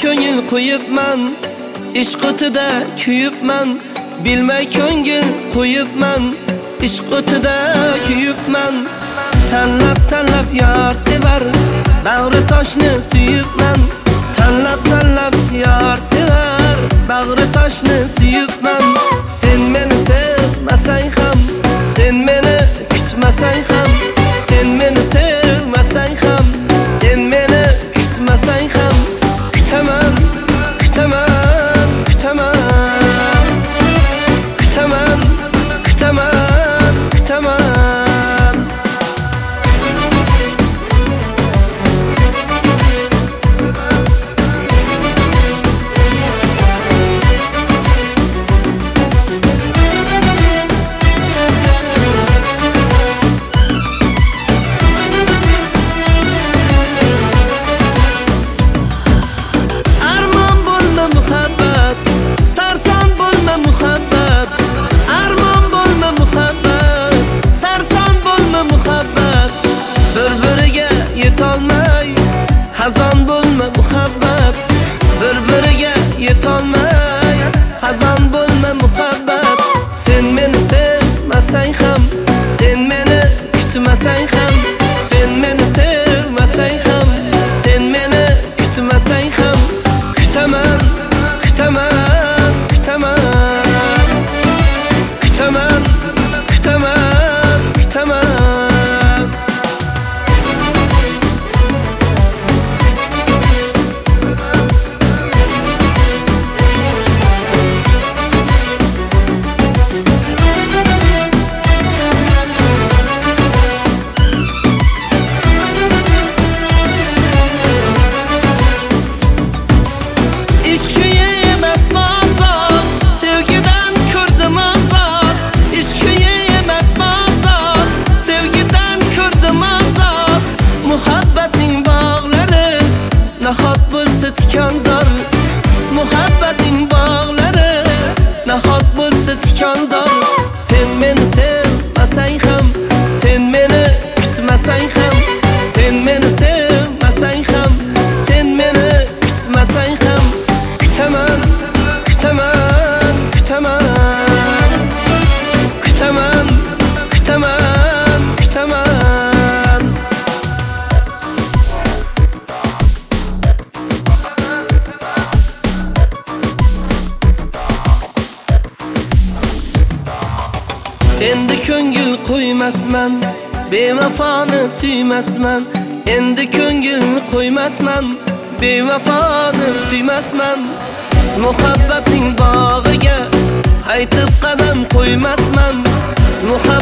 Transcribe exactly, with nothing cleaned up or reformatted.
ko'ngil qo'yibman, ishq o'tida kuyibman. Bilmay ko'ngil qo'yibman, ishq o'tida kuyibman. Tanlab tanlab yor sevar, bag'ri toshni suyibman. Tanlab tanlab yor sevar, bag'ri toshni suyibman. Sen meni sevmasang ham, sen meni kutmasang ham, sen meni sevmasang ham, sen meni kutmasang ham, kutaman, kutaman, kutaman, kutaman, kutaman, kutaman. Xazon bo'lma muhabbat, bir-biriga yetolmay. Xazon bo'lma muhabbat. Sen meni sevmasang ham, sen meni kutmasang ham, sen meni sevmasang ham, sen meni kutmasang ham, kutaman, kutaman, kutaman, kutaman, kutaman, kutaman. Nahot bo'lsa tikonzor, muhabbatning bog'lari. Nahot bo'lsa tikonzor. Sen meni sevmasang ham, sen meni kutmasang ham, sen meni sevmasang ham, sen meni kutmasang ham, kutaman, kutaman, kutaman, kutaman, kutaman, kutaman. Endi ko'ngil qo'ymasman, bevafoni suymasman. Endi ko'ngil qo'ymasman, bevafoni suymasman. Muhabbatning bog'iga qaytib qadam qo'ymasman.